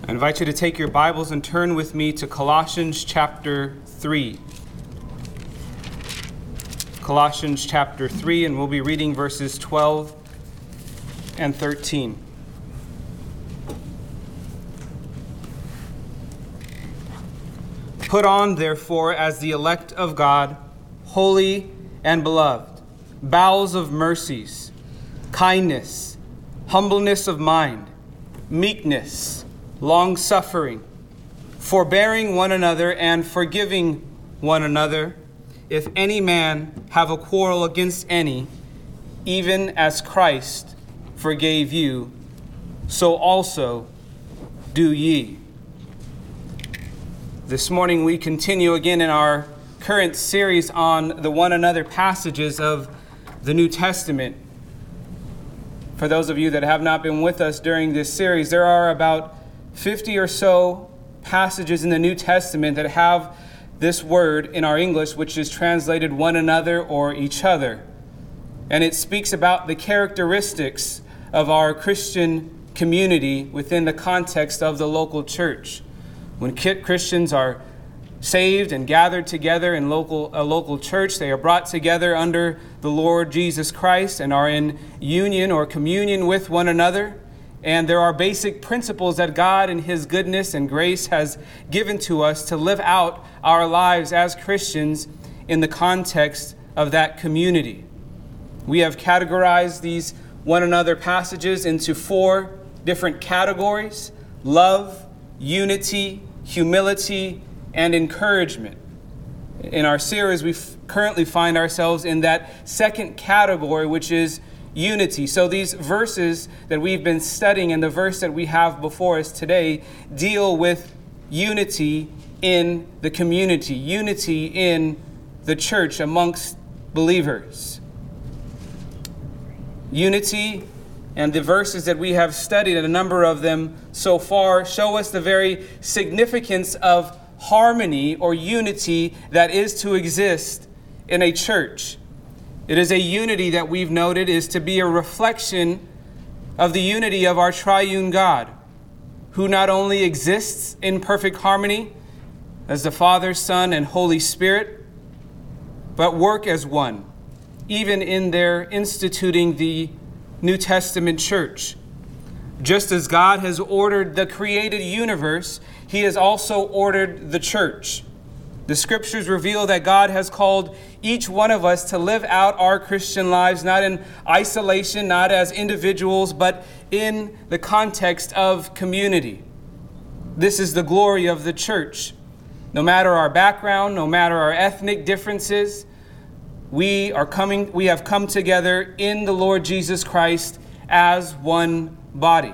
I invite you to take your Bibles and turn with me to Colossians chapter 3. Colossians chapter 3, and we'll be reading verses 12 and 13. Put on, therefore, as the elect of God, holy and beloved, bowels of mercies, kindness, humbleness of mind, meekness, long-suffering, forbearing one another and forgiving one another, if any man have a quarrel against any, even as Christ forgave you, so also do ye. This morning we continue again in our current series on the one another passages of the New Testament. For those of you that have not been with us during this series, there are about 50 or so passages in the New Testament that have this word in our English, which is translated one another or each other. And it speaks about the characteristics of our Christian community within the context of the local church. When Christians are saved and gathered together in a local church, they are brought together under the Lord Jesus Christ and are in union or communion with one another. And there are basic principles that God in His goodness and grace has given to us to live out our lives as Christians in the context of that community. We have categorized these one another passages into 4 different categories: love, unity, humility, and encouragement. In our series, we currently find ourselves in that second category, which is unity. So these verses that we've been studying and the verse that we have before us today deal with unity in the community, unity in the church amongst believers. Unity, and the verses that we have studied, and a number of them so far, show us the very significance of harmony or unity that is to exist in a church. It is a unity that we've noted is to be a reflection of the unity of our triune God, who not only exists in perfect harmony as the Father, Son, and Holy Spirit, but work as one, even in their instituting the New Testament church. Just as God has ordered the created universe, He has also ordered the church. The scriptures reveal that God has called each one of us to live out our Christian lives, not in isolation, not as individuals, but in the context of community. This is the glory of the church. No matter our background, no matter our ethnic differences, we have come together in the Lord Jesus Christ as one body.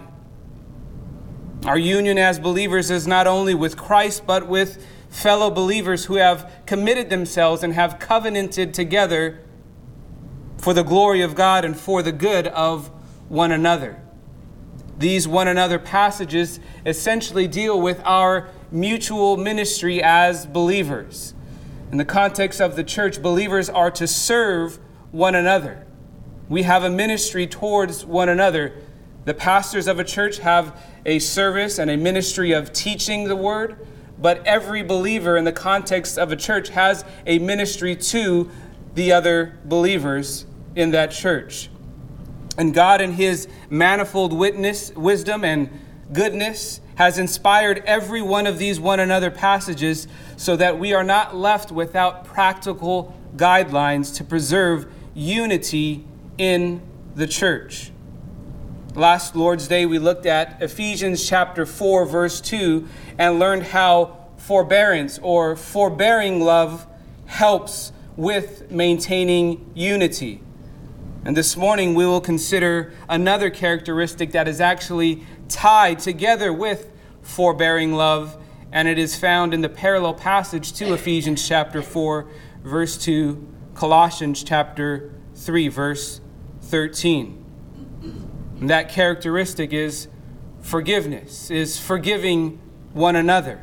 Our union as believers is not only with Christ, but with fellow believers who have committed themselves and have covenanted together for the glory of God and for the good of one another. These one another passages essentially deal with our mutual ministry as believers. In the context of the church, believers are to serve one another. We have a ministry towards one another. The pastors of a church have a service and a ministry of teaching the word, but every believer in the context of a church has a ministry to the other believers in that church. And God, in His manifold wisdom and goodness, has inspired every one of these one another passages so that we are not left without practical guidelines to preserve unity in the church. Last Lord's Day, we looked at Ephesians chapter 4, verse 2, and learned how forbearance or forbearing love helps with maintaining unity. And this morning, we will consider another characteristic that is actually tied together with forbearing love, and it is found in the parallel passage to Ephesians chapter 4, verse 2, Colossians chapter 3, verse 13. And that characteristic is forgiveness, is forgiving one another.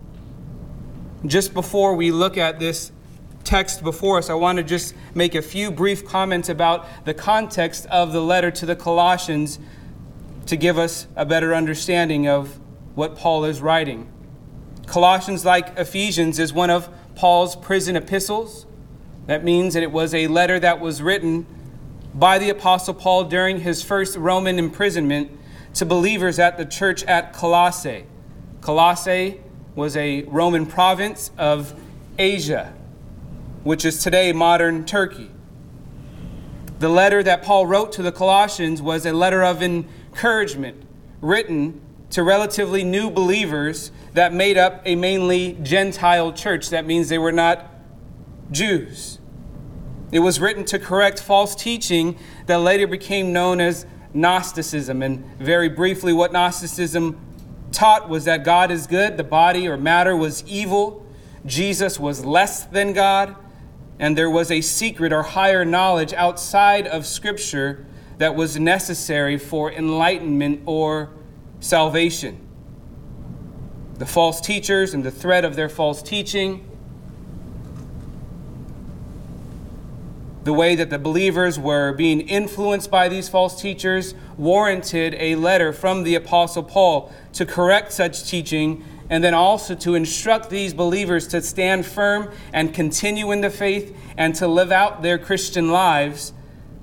Just before we look at this text before us, I want to just make a few brief comments about the context of the letter to the Colossians to give us a better understanding of what Paul is writing. Colossians, like Ephesians, is one of Paul's prison epistles. That means that it was a letter that was written by the Apostle Paul during his first Roman imprisonment to believers at the church at Colossae. Colossae was a Roman province of Asia, which is today modern Turkey. The letter that Paul wrote to the Colossians was a letter of encouragement written to relatively new believers that made up a mainly Gentile church. That means they were not Jews. It was written to correct false teaching that later became known as Gnosticism. And very briefly, what Gnosticism taught was that God is good, the body or matter was evil, Jesus was less than God, and there was a secret or higher knowledge outside of Scripture that was necessary for enlightenment or salvation. The false teachers and the threat of their false teaching, the way that the believers were being influenced by these false teachers, warranted a letter from the Apostle Paul to correct such teaching, and then also to instruct these believers to stand firm and continue in the faith and to live out their Christian lives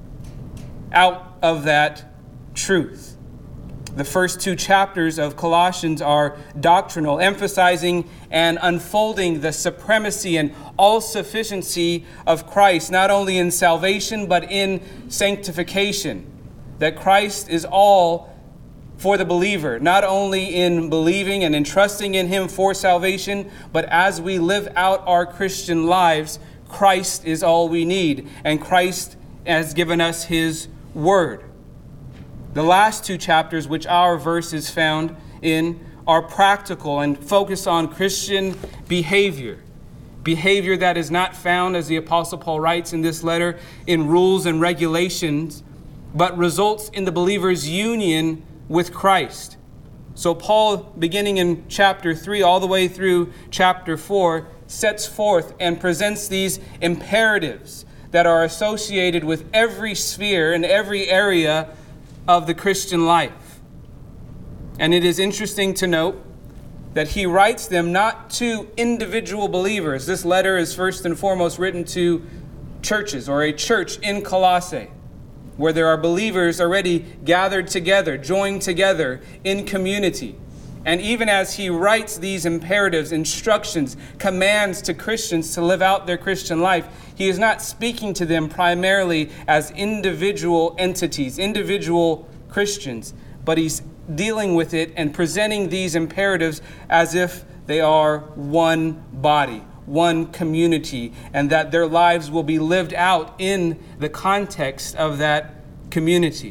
out of that truth. The first two chapters of Colossians are doctrinal, emphasizing and unfolding the supremacy and all-sufficiency of Christ, not only in salvation, but in sanctification. That Christ is all for the believer, not only in believing and entrusting in Him for salvation, but as we live out our Christian lives, Christ is all we need, and Christ has given us His Word. The last two chapters, which our verse is found in, are practical and focus on Christian behavior. Behavior that is not found, as the Apostle Paul writes in this letter, in rules and regulations, but results in the believer's union with Christ. So Paul, beginning in chapter 3 all the way through chapter 4, sets forth and presents these imperatives that are associated with every sphere and every area of the Christian life. And it is interesting to note that he writes them not to individual believers. This letter is first and foremost written to churches or a church in Colossae, where there are believers already gathered together, joined together in community. And even as he writes these imperatives, instructions, commands to Christians to live out their Christian life, he is not speaking to them primarily as individual entities, individual Christians, but he's dealing with it and presenting these imperatives as if they are one body, one community, and that their lives will be lived out in the context of that community.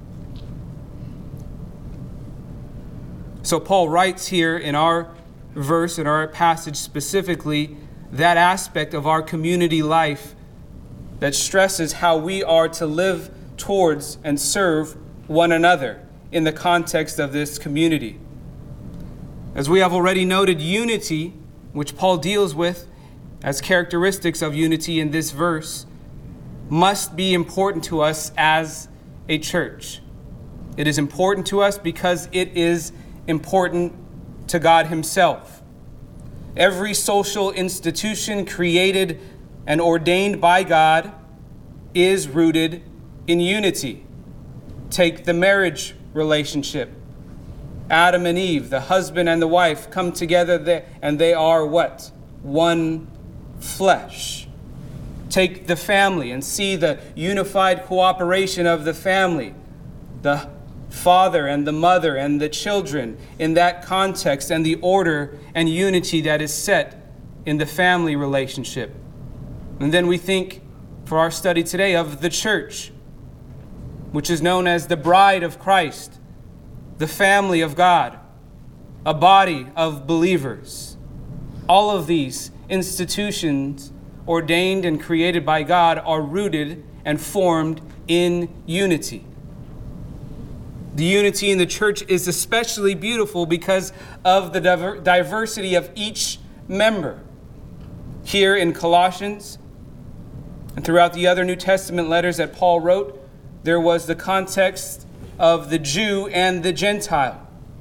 So Paul writes here in our verse, in our passage specifically, that aspect of our community life that stresses how we are to live towards and serve one another in the context of this community. As we have already noted, unity, which Paul deals with as characteristics of unity in this verse, must be important to us as a church. It is important to us because it is important to God Himself. Every social institution created and ordained by God is rooted in unity. Take the marriage relationship. Adam and Eve, the husband and the wife, come together there, and they are what? One flesh. Take the family and see the unified cooperation of the family. The father and the mother and the children in that context, and the order and unity that is set in the family relationship. And then we think, for our study today, of the church, which is known as the bride of Christ, the family of God, a body of believers. All of these institutions ordained and created by God are rooted and formed in unity. The unity in the church is especially beautiful because of the diversity of each member. Here in Colossians and throughout the other New Testament letters that Paul wrote, there was the context of the Jew and the Gentile.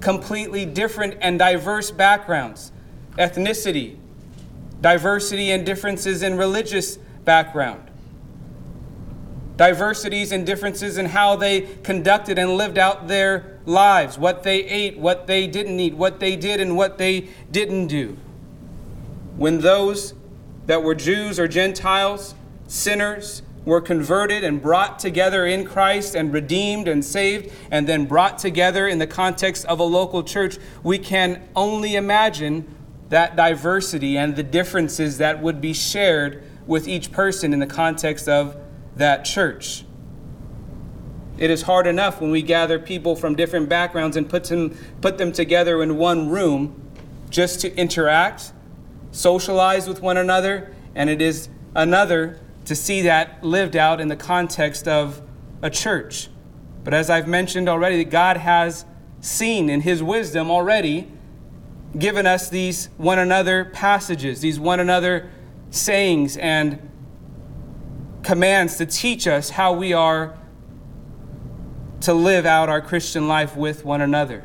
completely different and diverse backgrounds, ethnicity, diversity and differences in religious background, diversities and differences in how they conducted and lived out their lives, what they ate, what they didn't eat, what they did and what they didn't do. When those that were Jews or Gentiles, sinners, were converted and brought together in Christ and redeemed and saved and then brought together in the context of a local church, we can only imagine that diversity and the differences that would be shared with each person in the context of that church. It is hard enough when we gather people from different backgrounds and put them together in one room just to interact, socialize with one another, and it is another to see that lived out in the context of a church. But as I've mentioned already, God has seen in his wisdom already given us these one another passages, these one another sayings and commands to teach us how we are to live out our Christian life with one another.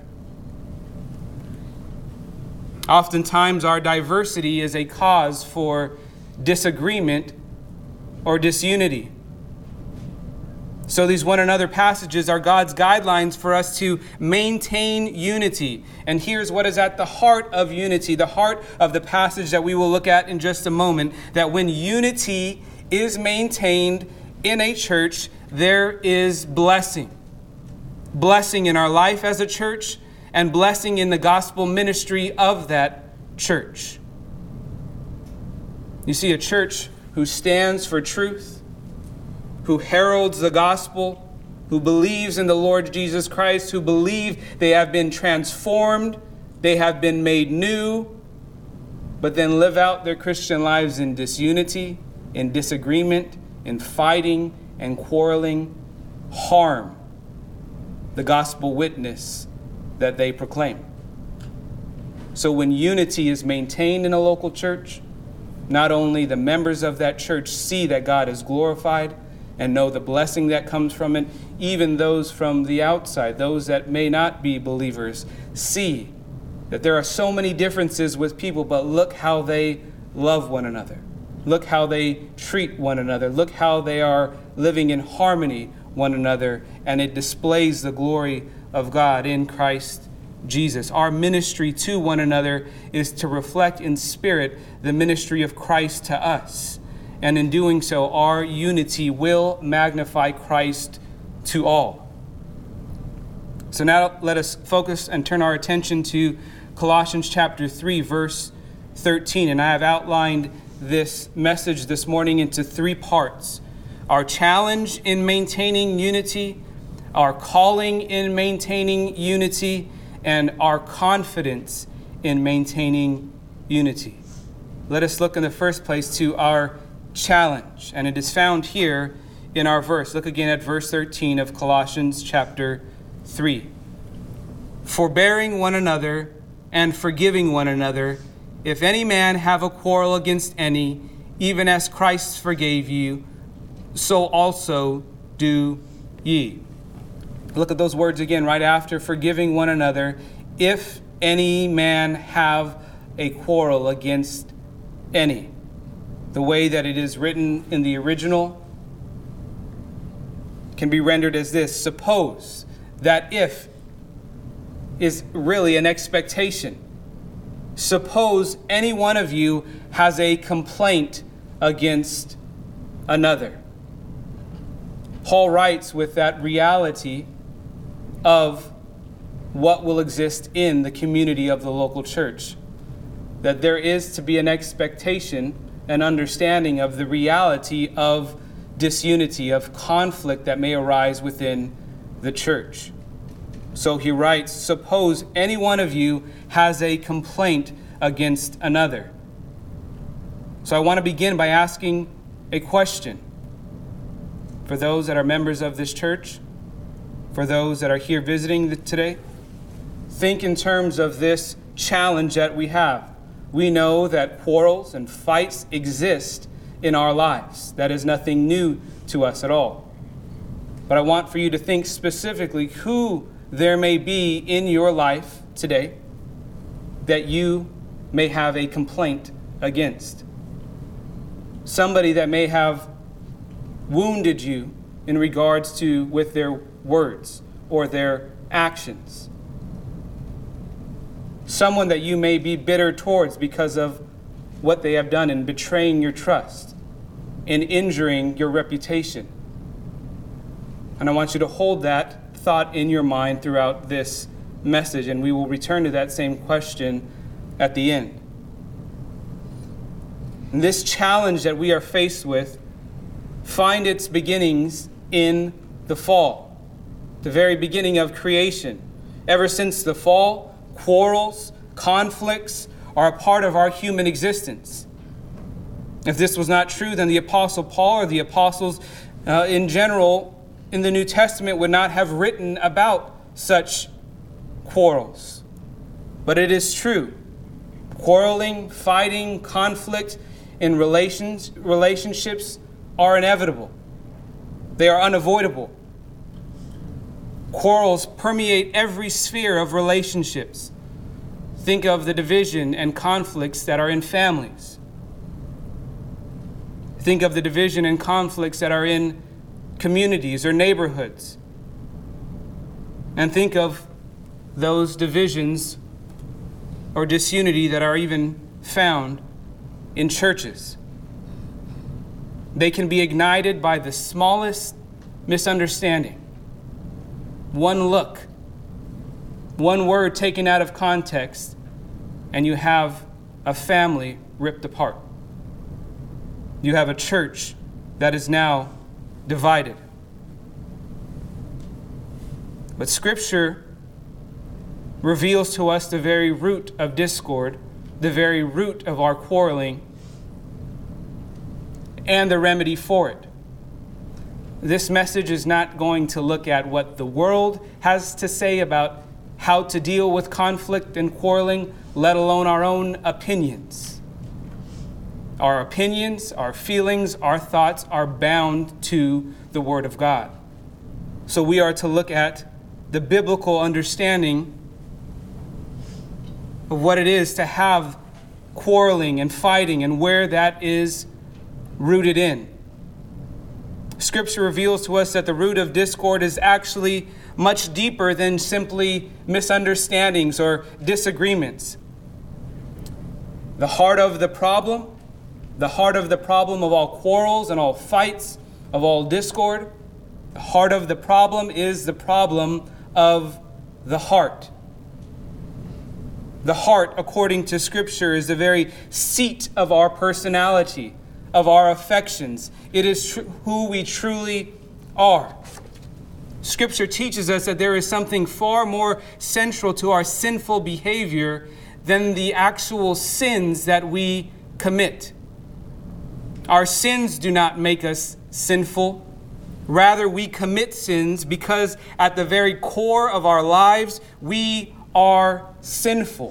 Oftentimes, our diversity is a cause for disagreement or disunity. So these one another passages are God's guidelines for us to maintain unity. And here's what is at the heart of unity, the heart of the passage that we will look at in just a moment, that when unity is maintained in a church, there is blessing. Blessing in our life as a church and blessing in the gospel ministry of that church. You see, a church who stands for truth, who heralds the gospel, who believes in the Lord Jesus Christ, who believe they have been transformed, they have been made new, but then live out their Christian lives in disunity, in disagreement, in fighting and quarreling, harm the gospel witness that they proclaim. So when unity is maintained in a local church, not only the members of that church see that God is glorified and know the blessing that comes from it, even those from the outside, those that may not be believers, see that there are so many differences with people, but look how they love one another. Look how they treat one another. Look how they are living in harmony one another, and it displays the glory of God in Christ Jesus. Our ministry to one another is to reflect in spirit the ministry of Christ to us. And in doing so, our unity will magnify Christ to all. So now let us focus and turn our attention to Colossians chapter 3, verse 13. And I have outlined this message this morning into three parts: our challenge in maintaining unity, our calling in maintaining unity, and our confidence in maintaining unity. Let us look in the first place to our challenge, and it is found here in our verse. Look again at verse 13 of Colossians chapter 3. Forbearing one another and forgiving one another, if any man have a quarrel against any, even as Christ forgave you, so also do ye. Look at those words again right after forgiving one another. If any man have a quarrel against any. The way that it is written in the original can be rendered as this: suppose that if is really an expectation. Suppose any one of you has a complaint against another. Paul writes with that reality of what will exist in the community of the local church, that there is to be an expectation and understanding of the reality of disunity, of conflict that may arise within the church. So he writes, suppose any one of you has a complaint against another. So I want to begin by asking a question for those that are members of this church, for those that are here visiting today. Think in terms of this challenge that we have. We know that quarrels and fights exist in our lives. That is nothing new to us at all. But I want for you to think specifically who there may be in your life today that you may have a complaint against. Somebody that may have wounded you in regards to with their words or their actions. Someone that you may be bitter towards because of what they have done in betraying your trust, in injuring your reputation. And I want you to hold that thought in your mind throughout this message, and we will return to that same question at the end. And this challenge that we are faced with find its beginnings in the fall, the very beginning of creation. Ever since the fall, quarrels, conflicts are a part of our human existence. If this was not true, then the Apostle Paul or the apostles in general in the New Testament would not have written about such quarrels. But it is true. Quarreling, fighting, conflict in relationships are inevitable. They are unavoidable. Quarrels permeate every sphere of relationships. Think of the division and conflicts that are in families. Think of the division and conflicts that are in communities or neighborhoods. And think of those divisions or disunity that are even found in churches. They can be ignited by the smallest misunderstanding. One look, one word taken out of context, and you have a family ripped apart. You have a church that is now divided. But Scripture reveals to us the very root of discord, the very root of our quarreling, and the remedy for it. This message is not going to look at what the world has to say about how to deal with conflict and quarreling, let alone our own opinions. Our opinions, our feelings, our thoughts are bound to the Word of God. So we are to look at the biblical understanding of what it is to have quarreling and fighting and where that is rooted in. Scripture reveals to us that the root of discord is actually much deeper than simply misunderstandings or disagreements. The heart of the problem of all quarrels and all fights, of all discord, the heart of the problem is the problem of the heart. The heart, according to Scripture, is the very seat of our personality, of our affections. It is who we truly are. Scripture teaches us that there is something far more central to our sinful behavior than the actual sins that we commit. Our sins do not make us sinful. Rather, we commit sins because at the very core of our lives, we are sinful.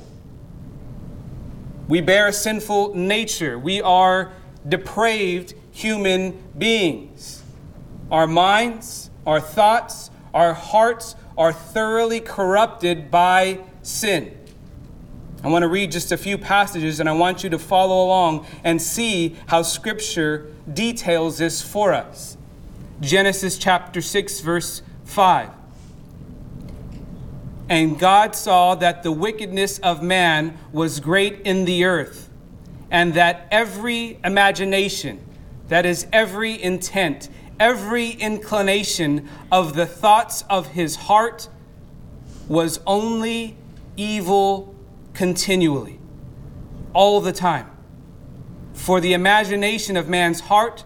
We bear a sinful nature. We are depraved human beings. Our minds, our thoughts, our hearts are thoroughly corrupted by sin. I want to read just a few passages, and I want you to follow along and see how Scripture details this for us. Genesis chapter 6, verse 5. And God saw that the wickedness of man was great in the earth, and that every imagination, that is every intent, every inclination of the thoughts of his heart was only evil continually, all the time. For the imagination of man's heart,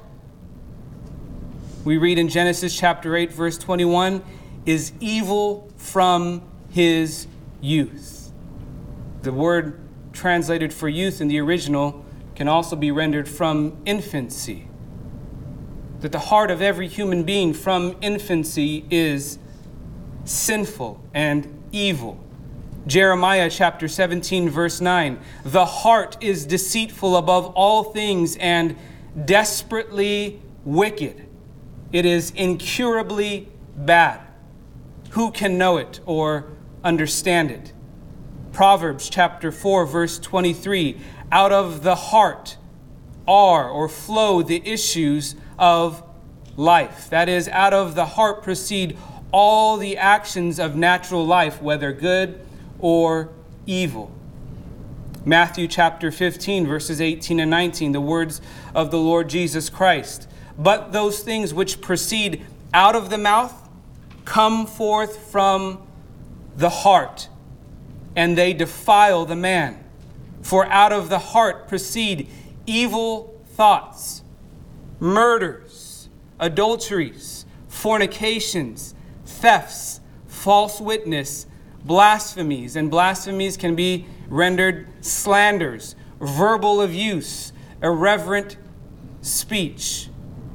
we read in Genesis chapter 8, verse 21, is evil from his youth. The word translated for youth in the original can also be rendered from infancy. That the heart of every human being from infancy is sinful and evil. Jeremiah chapter 17, verse 9, the heart is deceitful above all things and desperately wicked. It is incurably bad. Who can know it or understand it? Proverbs chapter 4, verse 23, out of the heart are or flow the issues of life. That is, out of the heart proceed all the actions of natural life, whether good or evil. Matthew chapter 15, verses 18 and 19, the words of the Lord Jesus Christ. But those things which proceed out of the mouth come forth from the heart, and they defile the man. For out of the heart proceed evil thoughts, murders, adulteries, fornications, thefts, false witness, blasphemies. And blasphemies can be rendered slanders, verbal abuse, irreverent speech.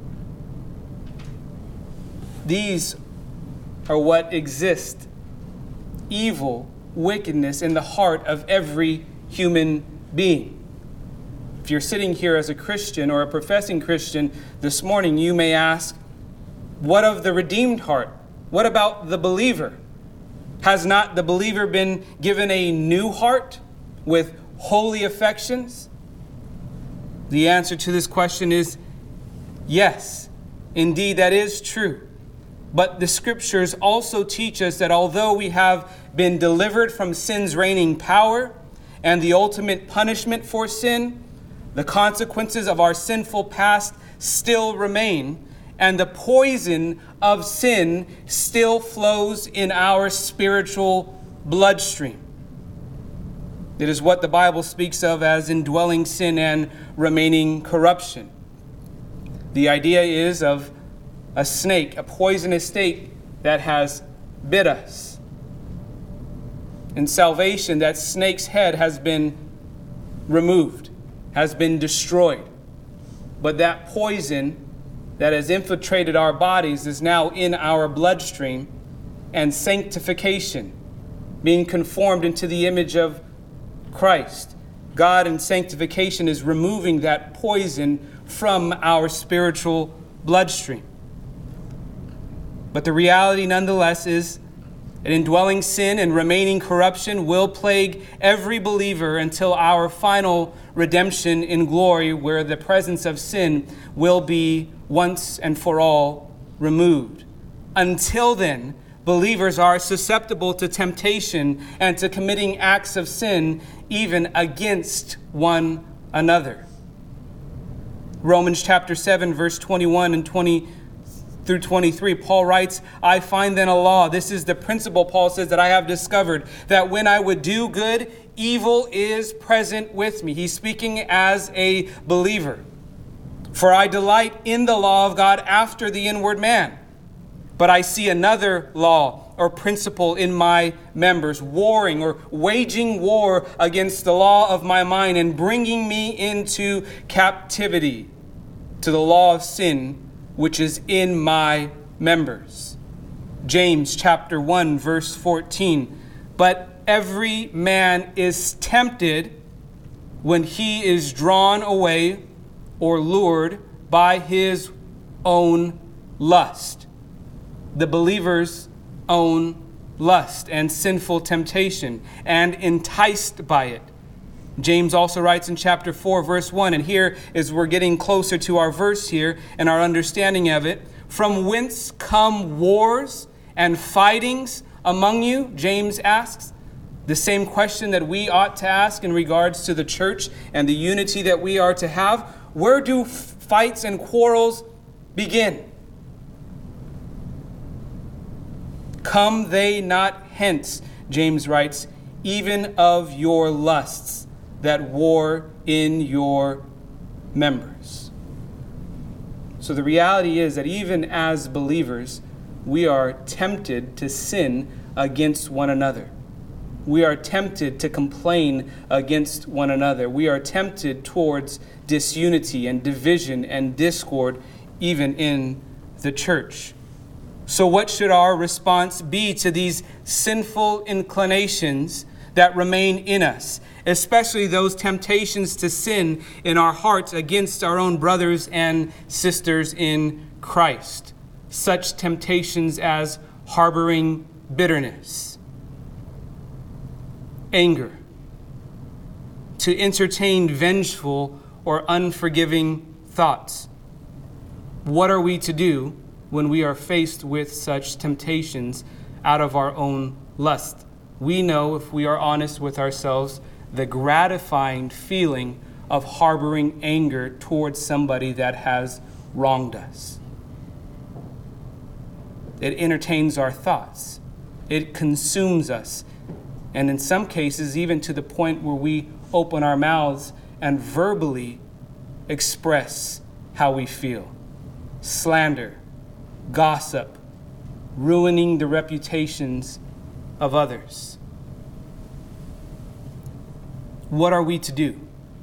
These are what exist, evil, wickedness in the heart of every human being. If you're sitting here as a Christian or a professing Christian this morning, you may ask, what of the redeemed heart? What about the believer? Has not the believer been given a new heart with holy affections? The answer to this question is yes. Indeed, that is true. But the scriptures also teach us that although we have been delivered from sin's reigning power and the ultimate punishment for sin, the consequences of our sinful past still remain, and the poison of sin still flows in our spiritual bloodstream. It is what the Bible speaks of as indwelling sin and remaining corruption. The idea is of a snake, a poisonous snake that has bit us. In salvation, that snake's head has been removed, has been destroyed. But that poison that has infiltrated our bodies is now in our bloodstream, and sanctification, being conformed into the image of Christ. God in sanctification is removing that poison from our spiritual bloodstream. But the reality nonetheless is that indwelling sin and remaining corruption will plague every believer until our final redemption in glory, where the presence of sin will be once and for all removed. Until then, believers are susceptible to temptation and to committing acts of sin even against one another. Romans chapter 7, verse 21 and 20 through 23, Paul writes, I find then a law. This is the principle, Paul says, that I have discovered, that when I would do good, evil is present with me. He's speaking as a believer. For I delight in the law of God after the inward man. But I see another law or principle in my members, warring or waging war against the law of my mind and bringing me into captivity to the law of sin, which is in my members. James chapter 1, verse 14. But every man is tempted when he is drawn away or lured by his own lust. The believer's own lust and sinful temptation, and enticed by it. James also writes in chapter 4, verse 1, and here is we're getting closer to our verse here and our understanding of it. From whence come wars and fightings among you? James asks. The same question that we ought to ask in regards to the church and the unity that we are to have. Where do fights and quarrels begin? Come they not hence, James writes, even of your lusts that war in your members. So the reality is that even as believers, we are tempted to sin against one another. We are tempted to complain against one another. We are tempted towards disunity and division and discord, even in the church. So what should our response be to these sinful inclinations that remain in us, especially those temptations to sin in our hearts against our own brothers and sisters in Christ? Such temptations as harboring bitterness, anger, to entertain vengeful or unforgiving thoughts. What are we to do when we are faced with such temptations out of our own lust? We know, if we are honest with ourselves, the gratifying feeling of harboring anger towards somebody that has wronged us. It entertains our thoughts. It consumes us. And in some cases, even to the point where we open our mouths and verbally express how we feel. Slander, gossip, ruining the reputations of others. What are we to do?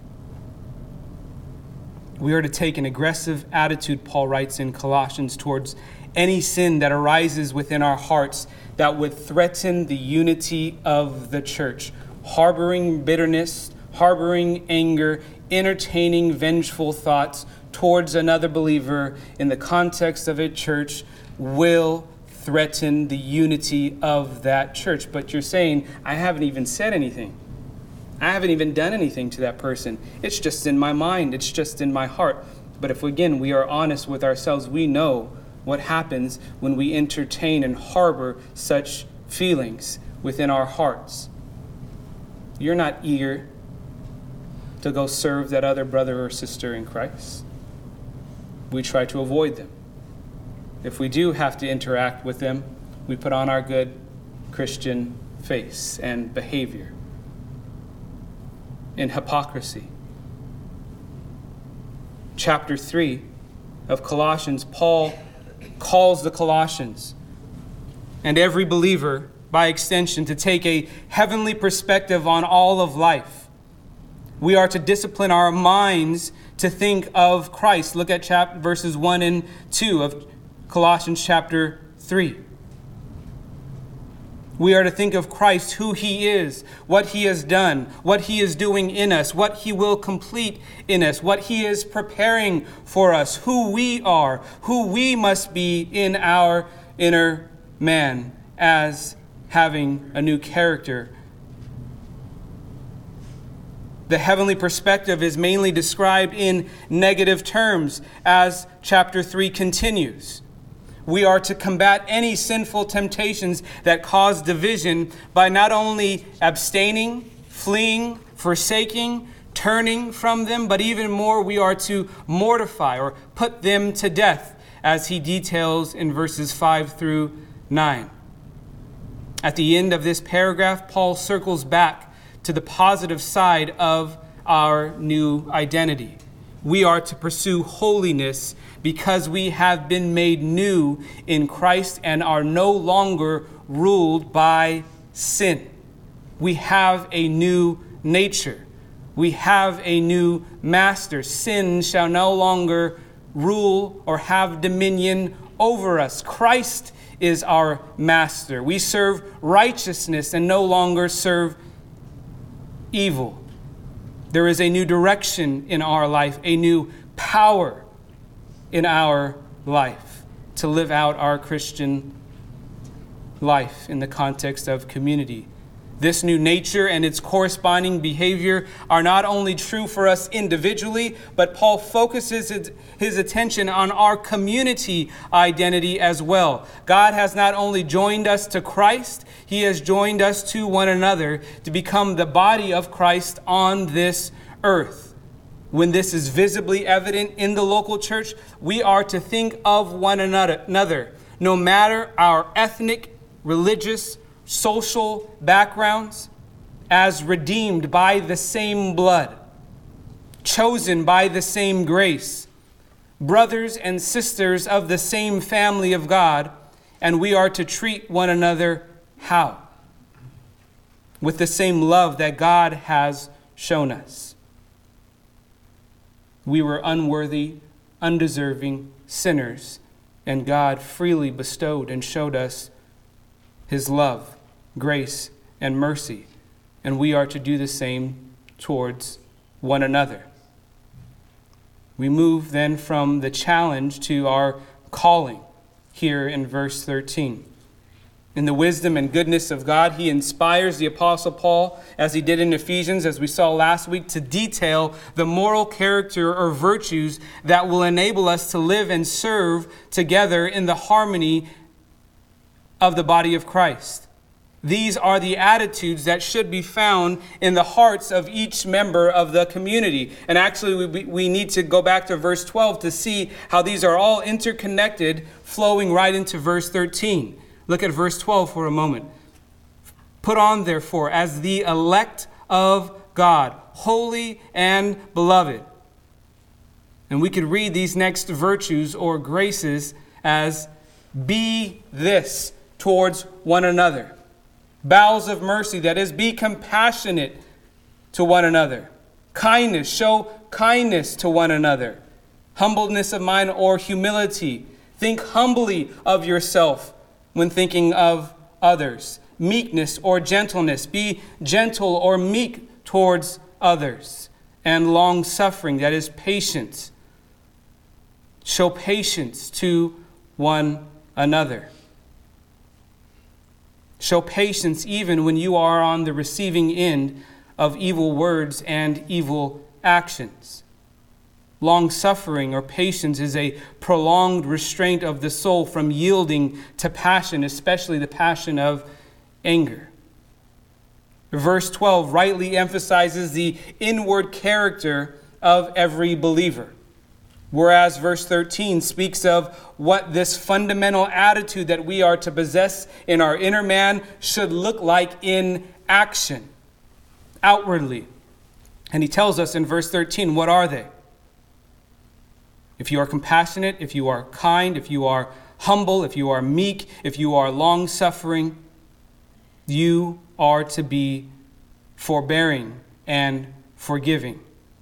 We are to take an aggressive attitude, Paul writes in Colossians, towards any sin that arises within our hearts that would threaten the unity of the church. Harboring bitterness, harboring anger, entertaining vengeful thoughts towards another believer in the context of a church will threaten the unity of that church. But you're saying, I haven't even said anything. I haven't even done anything to that person. It's just in my mind. It's just in my heart. But if, again, we are honest with ourselves, we know what happens when we entertain and harbor such feelings within our hearts. You're not eager to go serve that other brother or sister in Christ. We try to avoid them. If we do have to interact with them, we put on our good Christian face and behavior. In hypocrisy. Chapter 3 of Colossians, Paul calls the Colossians and every believer, by extension, to take a heavenly perspective on all of life. We are to discipline our minds to think of Christ. Look at verses 1 and 2 of Colossians chapter 3. We are to think of Christ, who he is, what he has done, what he is doing in us, what he will complete in us, what he is preparing for us, who we are, who we must be in our inner man as having a new character. The heavenly perspective is mainly described in negative terms as chapter 3 continues. We are to combat any sinful temptations that cause division by not only abstaining, fleeing, forsaking, turning from them, but even more, we are to mortify or put them to death, as he details in verses 5 through 9. At the end of this paragraph, Paul circles back to the positive side of our new identity. We are to pursue holiness because we have been made new in Christ and are no longer ruled by sin. We have a new nature. We have a new master. Sin shall no longer rule or have dominion over us. Christ is our master. We serve righteousness and no longer serve evil. There is a new direction in our life, a new power in our life to live out our Christian life in the context of community. This new nature and its corresponding behavior are not only true for us individually, but Paul focuses his attention on our community identity as well. God has not only joined us to Christ, he has joined us to one another to become the body of Christ on this earth. When this is visibly evident in the local church, we are to think of one another, no matter our ethnic, religious, social backgrounds, as redeemed by the same blood, chosen by the same grace, brothers and sisters of the same family of God, and we are to treat one another how? With the same love that God has shown us. We were unworthy, undeserving sinners, and God freely bestowed and showed us his love, grace, and mercy, and we are to do the same towards one another. We move then from the challenge to our calling here in verse 13. In the wisdom and goodness of God, he inspires the Apostle Paul, as he did in Ephesians, as we saw last week, to detail the moral character or virtues that will enable us to live and serve together in the harmony of the body of Christ. These are the attitudes that should be found in the hearts of each member of the community. And actually, we need to go back to verse 12 to see how these are all interconnected, flowing right into verse 13. Look at verse 12 for a moment. Put on, therefore, as the elect of God, holy and beloved. And we could read these next virtues or graces as be this towards one another. Bowels of mercy, that is, be compassionate to one another. Kindness, show kindness to one another. Humbleness of mind or humility. Think humbly of yourself when thinking of others. Meekness or gentleness. Be gentle or meek towards others. And long-suffering, that is patience. Show patience to one another. Show patience even when you are on the receiving end of evil words and evil actions. Long-suffering or patience is a prolonged restraint of the soul from yielding to passion, especially the passion of anger. Verse 12 rightly emphasizes the inward character of every believer, whereas verse 13 speaks of what this fundamental attitude that we are to possess in our inner man should look like in action, outwardly. And he tells us in verse 13, what are they? If you are compassionate, if you are kind, if you are humble, if you are meek, if you are long-suffering, you are to be forbearing and forgiving.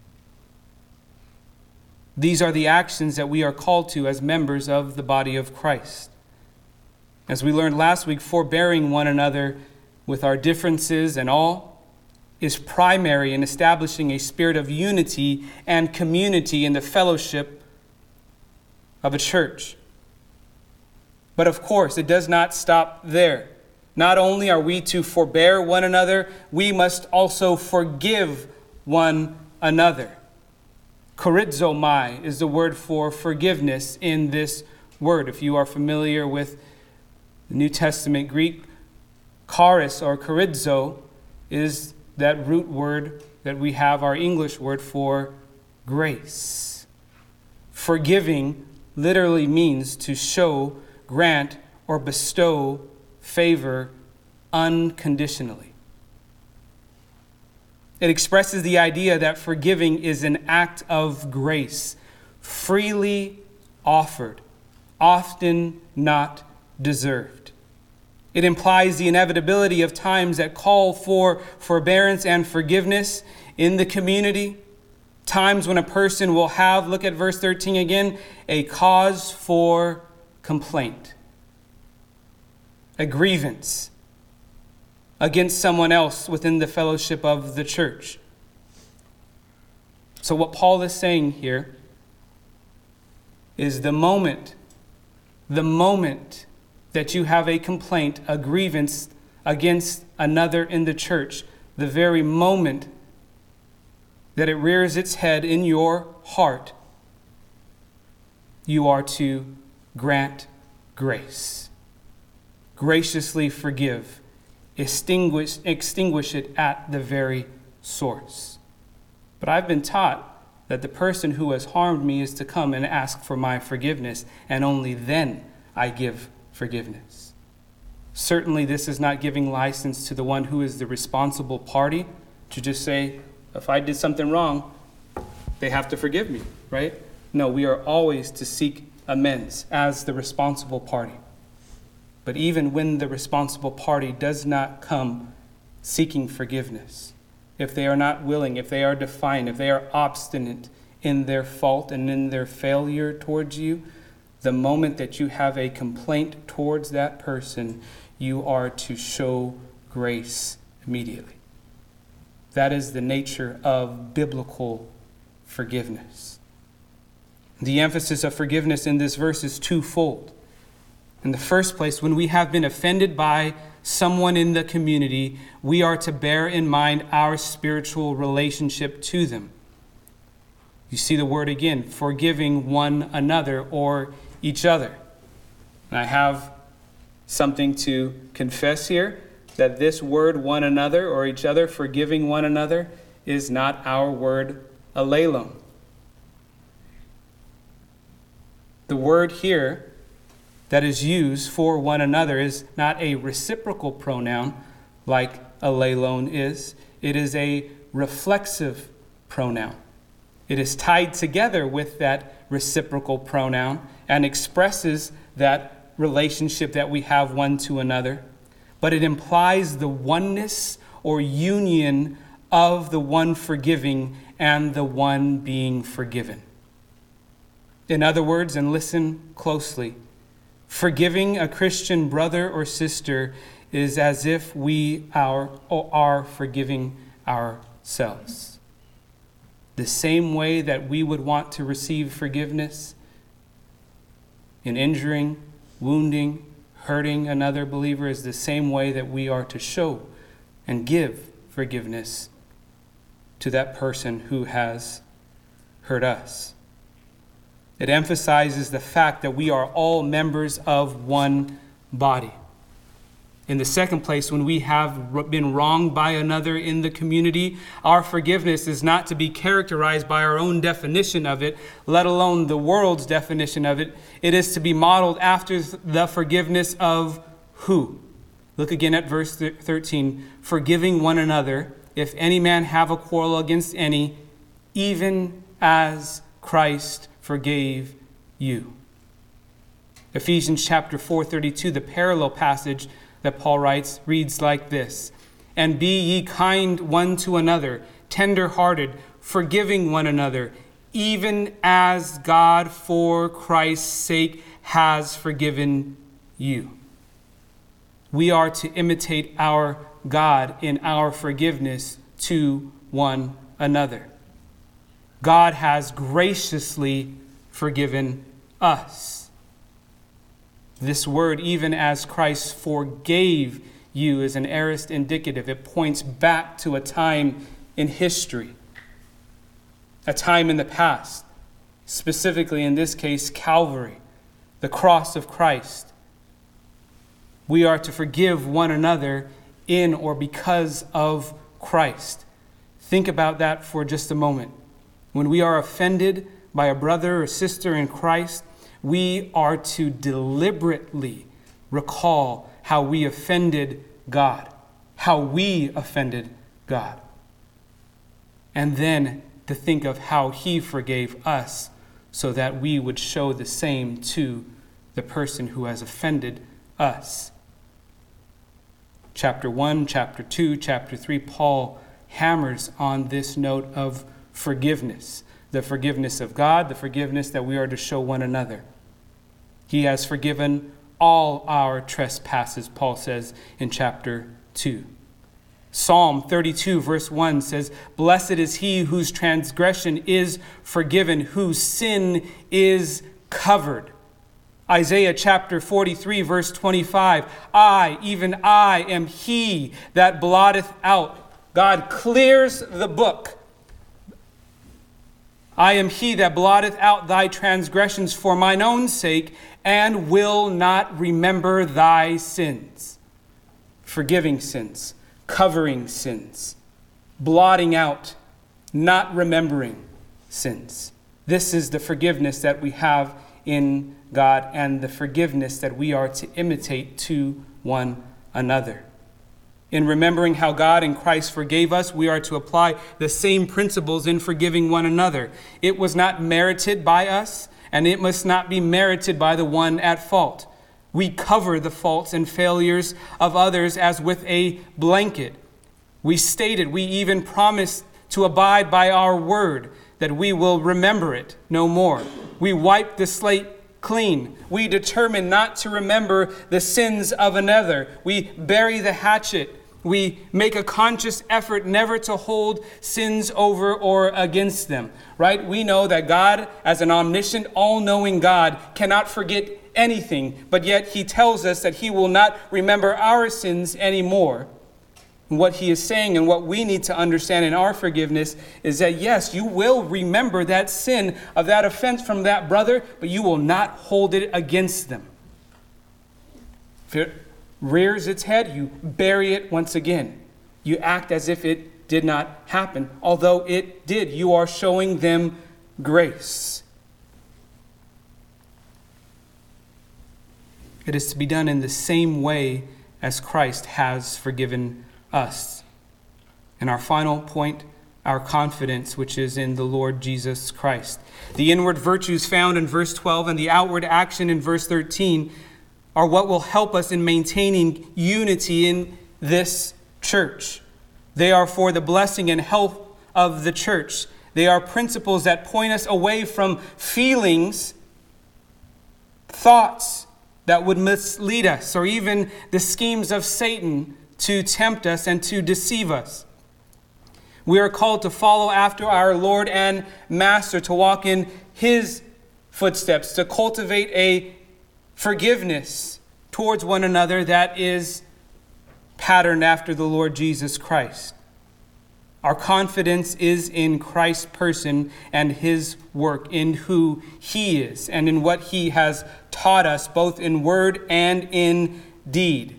These are the actions that we are called to as members of the body of Christ. As we learned last week, forbearing one another with our differences and all is primary in establishing a spirit of unity and community in the fellowship of a church. But of course, it does not stop there. Not only are we to forbear one another, we must also forgive one another. Charizomai is the word for forgiveness in this word. If you are familiar with the New Testament Greek, charis or charizo is that root word that we have, our English word for grace. Forgiving literally means to show, grant, or bestow favor unconditionally. It expresses the idea that forgiving is an act of grace, freely offered, often not deserved. It implies the inevitability of times that call for forbearance and forgiveness in the community, times when a person will have, look at verse 13 again, a cause for complaint, a grievance against someone else within the fellowship of the church. So what Paul is saying here is the moment that you have a complaint, a grievance against another in the church, the very moment that it rears its head in your heart, you are to grant grace. Graciously forgive. Extinguish it at the very source. But I've been taught that the person who has harmed me is to come and ask for my forgiveness, and only then I give forgiveness. Certainly this is not giving license to the one who is the responsible party to just say, if I did something wrong, they have to forgive me, right? No, we are always to seek amends as the responsible party. But even when the responsible party does not come seeking forgiveness, if they are not willing, if they are defiant, if they are obstinate in their fault and in their failure towards you, the moment that you have a complaint towards that person, you are to show grace immediately. That is the nature of biblical forgiveness. The emphasis of forgiveness in this verse is twofold. In the first place, when we have been offended by someone in the community, we are to bear in mind our spiritual relationship to them. You see the word again, forgiving one another or each other. And I have something to confess here, that this word one another or each other, forgiving one another, is not our word alelon. The word here that is used for one another is not a reciprocal pronoun like alelon is. It is a reflexive pronoun. It is tied together with that reciprocal pronoun and expresses that relationship that we have one to another. But it implies the oneness or union of the one forgiving and the one being forgiven. In other words, and listen closely, forgiving a Christian brother or sister is as if we are forgiving ourselves. The same way that we would want to receive forgiveness in injuring, wounding, hurting another believer is the same way that we are to show and give forgiveness to that person who has hurt us. It emphasizes the fact that we are all members of one body. In the second place, when we have been wronged by another in the community, our forgiveness is not to be characterized by our own definition of it, let alone the world's definition of it. It is to be modeled after the forgiveness of who? Look again at verse 13. Forgiving one another, if any man have a quarrel against any, even as Christ forgave you. Ephesians chapter 4:32, the parallel passage that Paul writes, reads like this: And be ye kind one to another, tender-hearted, forgiving one another, even as God for Christ's sake has forgiven you. We are to imitate our God in our forgiveness to one another. God has graciously forgiven us. This word, even as Christ forgave you, is an aorist indicative. It points back to a time in history, a time in the past, specifically in this case, Calvary, the cross of Christ. We are to forgive one another in or because of Christ. Think about that for just a moment. When we are offended by a brother or sister in Christ, we are to deliberately recall how we offended God, and then to think of how he forgave us so that we would show the same to the person who has offended us. Chapter 1, chapter 2, chapter 3, Paul hammers on this note of forgiveness. The forgiveness of God, the forgiveness that we are to show one another. He has forgiven all our trespasses, Paul says in chapter 2. Psalm 32 verse 1 says, Blessed is he whose transgression is forgiven, whose sin is covered. Isaiah chapter 43 verse 25, I, even I, am he that blotteth out. God clears the book. I am he that blotteth out thy transgressions for mine own sake, and will not remember thy sins. Forgiving sins, covering sins, blotting out, not remembering sins. This is the forgiveness that we have in God and the forgiveness that we are to imitate to one another. In remembering how God in Christ forgave us, we are to apply the same principles in forgiving one another. It was not merited by us, and it must not be merited by the one at fault. We cover the faults and failures of others as with a blanket. We even promised to abide by our word, that we will remember it no more. We wipe the slate clean. We determine not to remember the sins of another. We bury the hatchet. We make a conscious effort never to hold sins over or against them, right? We know that God, as an omniscient, all-knowing God, cannot forget anything, but yet he tells us that he will not remember our sins anymore. And what he is saying and what we need to understand in our forgiveness is that, yes, you will remember that sin of that offense from that brother, but you will not hold it against them. If it rears its head, you bury it once again. You act as if it did not happen, although it did. You are showing them grace. It is to be done in the same way as Christ has forgiven us. And our final point, our confidence, which is in the Lord Jesus Christ. The inward virtues found in verse 12 and the outward action in verse 13 are what will help us in maintaining unity in this church. They are for the blessing and health of the church. They are principles that point us away from feelings, thoughts that would mislead us, or even the schemes of Satan to tempt us and to deceive us. We are called to follow after our Lord and Master, to walk in his footsteps, to cultivate a forgiveness towards one another that is patterned after the Lord Jesus Christ. Our confidence is in Christ's person and his work, in who he is and in what he has taught us, both in word and in deed.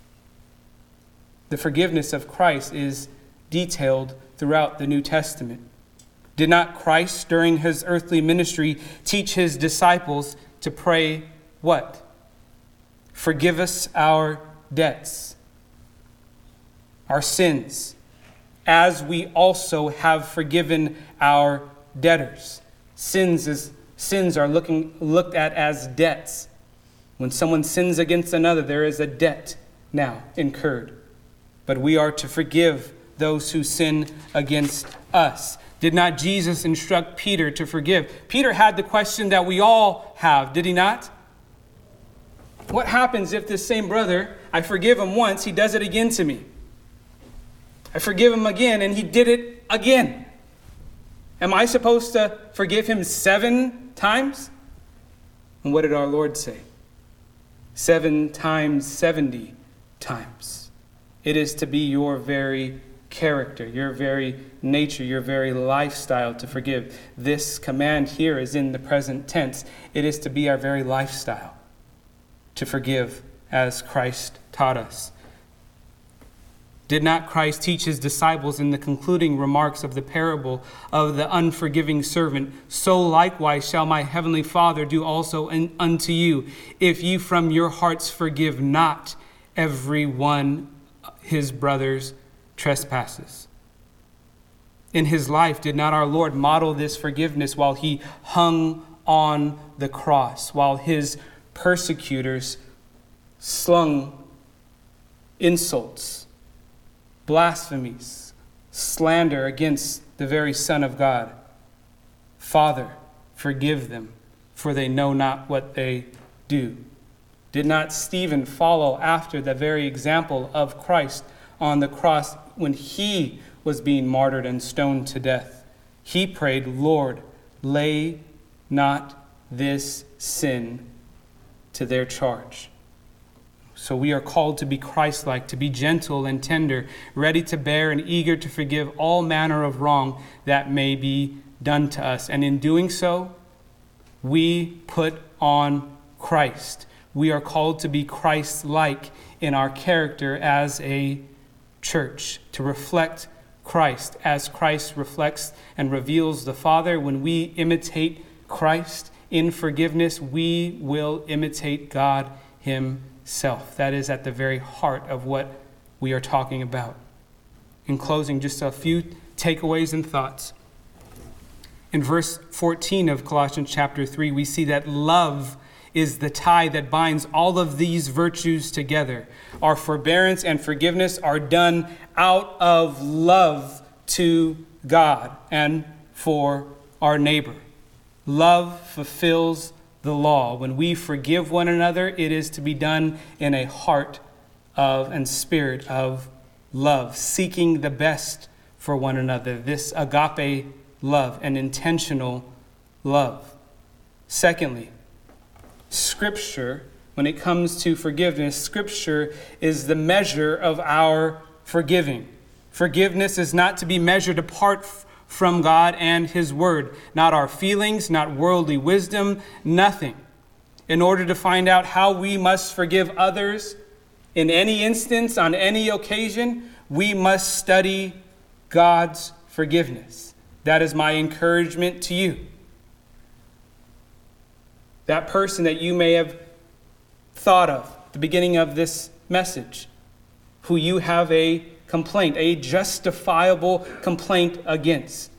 The forgiveness of Christ is detailed throughout the New Testament. Did not Christ, during his earthly ministry, teach his disciples to pray what? Forgive us our debts, our sins, as we also have forgiven our debtors. Sins are looked at as debts. When someone sins against another, there is a debt now incurred. But we are to forgive those who sin against us. Did not Jesus instruct Peter to forgive? Peter had the question that we all have, did he not? What happens if this same brother, I forgive him once, he does it again to me? I forgive him again, and he did it again. Am I supposed to forgive him 7 times? And what did our Lord say? 7 times 70 times. It is to be your very character, your very nature, your very lifestyle to forgive. This command here is in the present tense. It is to be our very lifestyle to forgive as Christ taught us. Did not Christ teach his disciples in the concluding remarks of the parable of the unforgiving servant, so likewise shall my heavenly Father do also unto you, if ye from your hearts forgive not every one his brother's trespasses? In his life, did not our Lord model this forgiveness while he hung on the cross, while his persecutors slung insults, blasphemies, slander against the very Son of God? Father, forgive them, for they know not what they do. Did not Stephen follow after the very example of Christ on the cross when he was being martyred and stoned to death? He prayed, Lord, lay not this sin to their charge. So we are called to be Christ-like, to be gentle and tender, ready to bear and eager to forgive all manner of wrong that may be done to us. And in doing so, we put on Christ. We are called to be Christ-like in our character as a church, to reflect Christ as Christ reflects and reveals the Father. When we imitate Christ in forgiveness, we will imitate God himself. That is at the very heart of what we are talking about. In closing, just a few takeaways and thoughts. In verse 14 of Colossians chapter 3, we see that love is the tie that binds all of these virtues together. Our forbearance and forgiveness are done out of love to God and for our neighbor. Love fulfills the law. When we forgive one another, it is to be done in a heart of and spirit of love, seeking the best for one another. This agape love, an intentional love. Secondly, Scripture, when it comes to forgiveness, Scripture is the measure of our forgiving. Forgiveness is not to be measured apart from God and His Word. Not our feelings, not worldly wisdom, nothing. In order to find out how we must forgive others in any instance, on any occasion, we must study God's forgiveness. That is my encouragement to you. That person that you may have thought of at the beginning of this message, who you have a complaint, a justifiable complaint against.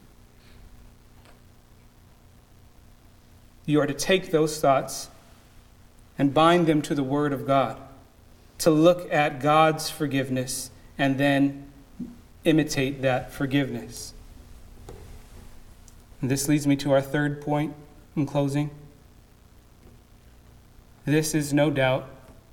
You are to take those thoughts and bind them to the Word of God, to look at God's forgiveness and then imitate that forgiveness. And this leads me to our third point in closing. This is no doubt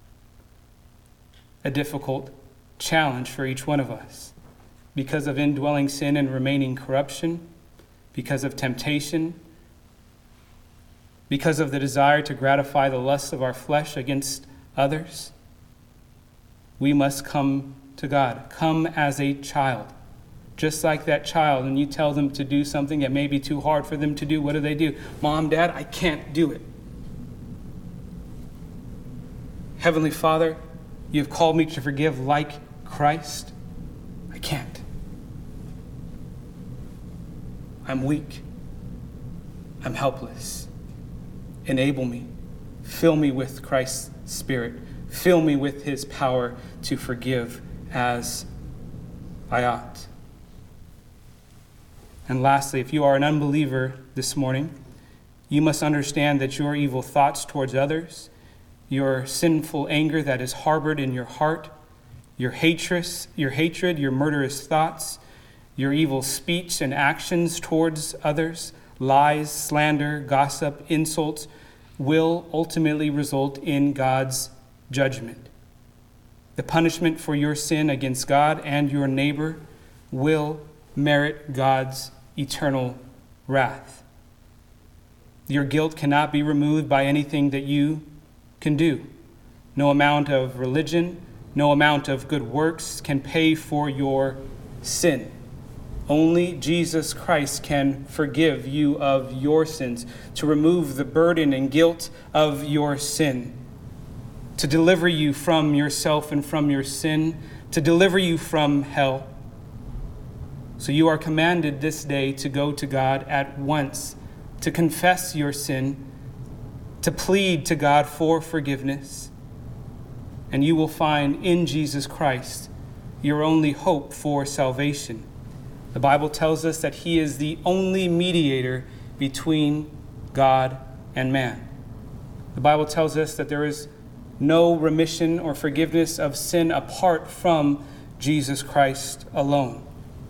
a difficult challenge for each one of us because of indwelling sin and remaining corruption, because of temptation, because of the desire to gratify the lusts of our flesh against others. We must come to God. Come as a child. Just like that child, and you tell them to do something that may be too hard for them to do, what do? Mom, Dad, I can't do it. Heavenly Father, you have called me to forgive like Christ. I can't. I'm weak. I'm helpless. Enable me. Fill me with Christ's Spirit. Fill me with His power to forgive as I ought. And lastly, if you are an unbeliever this morning, you must understand that your evil thoughts towards others, your sinful anger that is harbored in your heart, your hatred, your murderous thoughts, your evil speech and actions towards others, lies, slander, gossip, insults, will ultimately result in God's judgment. The punishment for your sin against God and your neighbor will merit God's eternal wrath. Your guilt cannot be removed by anything that you can do. No amount of religion, no amount of good works can pay for your sin. Only Jesus Christ can forgive you of your sins, to remove the burden and guilt of your sin, to deliver you from yourself and from your sin, to deliver you from hell. So you are commanded this day to go to God at once, to confess your sin, to plead to God for forgiveness, and you will find in Jesus Christ your only hope for salvation. The Bible tells us that He is the only mediator between God and man. The Bible tells us that there is no remission or forgiveness of sin apart from Jesus Christ alone.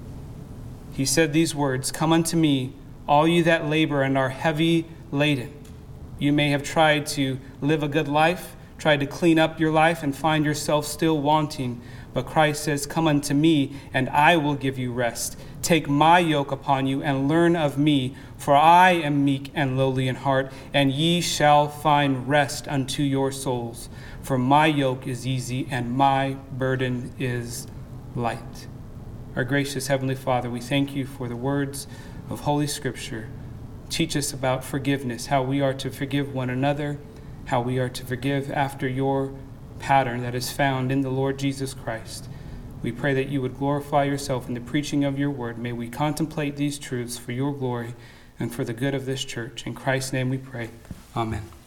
He said these words, "Come unto me, all you that labor and are heavy laden." You may have tried to live a good life, tried to clean up your life and find yourself still wanting. But Christ says, "Come unto me, and I will give you rest. Take my yoke upon you and learn of me, for I am meek and lowly in heart, and ye shall find rest unto your souls. For my yoke is easy and my burden is light." Our gracious Heavenly Father, we thank you for the words of Holy Scripture. Teach us about forgiveness, how we are to forgive one another, how we are to forgive after your pattern that is found in the Lord Jesus Christ. We pray that you would glorify yourself in the preaching of your word. May we contemplate these truths for your glory and for the good of this church. In Christ's name we pray. Amen.